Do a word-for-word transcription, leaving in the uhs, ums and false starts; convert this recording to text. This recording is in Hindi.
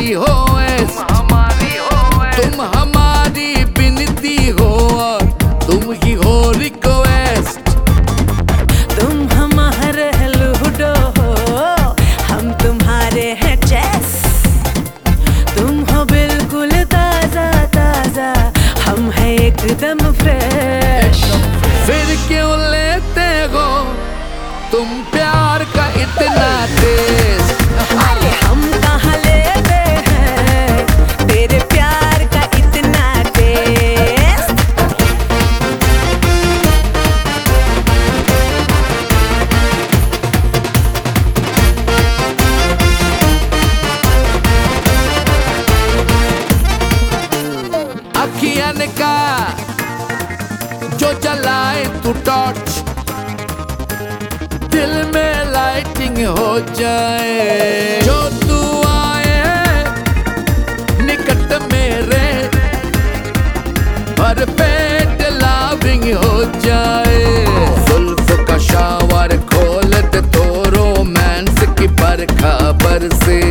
हमारी हो एस्ट, तुम हमारी बिनती हो और तुम ही हो रिक्वेस्ट। तुम हमारे लूडो हो, हम तुम्हारे हैं चेस। तुम हो बिल्कुल ताजा ताजा, हम हैं एकदम फ्रेश। फिर क्यों लेते हो तुम प्यार का इतना टेस्ट? अरे हम कहाँ लेते हैं तेरे प्यार का इतना टेस्ट। अखियन का जो जलाए तू टॉर्च, दिल में लाइटिंग हो जाए। जो तू आए निकट मेरे, भर पेट लविंग हो जाए। जुल्फ का शावर खोल दे तो रोमांस की बरखा बरसे।